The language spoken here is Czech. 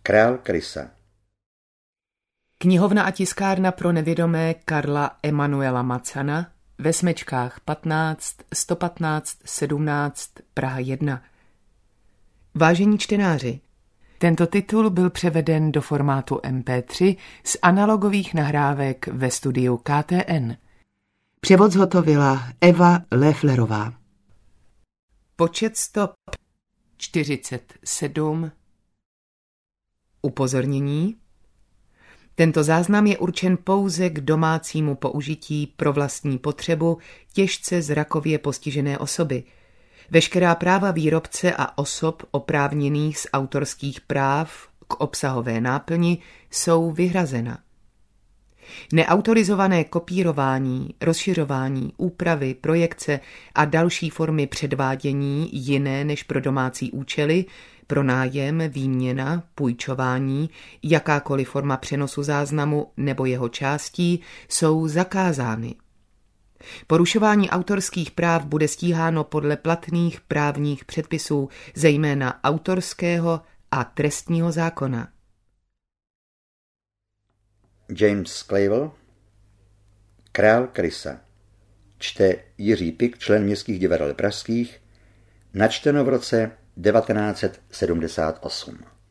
Král Krysa. Knihovna a tiskárna pro nevědomé Karla Emanuela Macana ve Smečkách 15 115 17 Praha 1. Vážení čtenáři, tento titul byl převeden do formátu MP3 z analogových nahrávek ve studiu KTN. Převod zhotovila Eva Lefflerová. Počet stop 47. Upozornění. Tento záznam je určen pouze k domácímu použití pro vlastní potřebu těžce zrakově postižené osoby. Veškerá práva výrobce a osob oprávněných z autorských práv k obsahové náplni jsou vyhrazena. Neautorizované kopírování, rozšiřování, úpravy, projekce a další formy předvádění jiné než pro domácí účely, pronájem, výměna, půjčování, jakákoliv forma přenosu záznamu nebo jeho částí jsou zakázány. Porušování autorských práv bude stíháno podle platných právních předpisů, zejména autorského a trestního zákona. James Clavell. Král Krysa. Čte Jiří Pik, člen Městských divadel pražských. Načteno v roce 1978.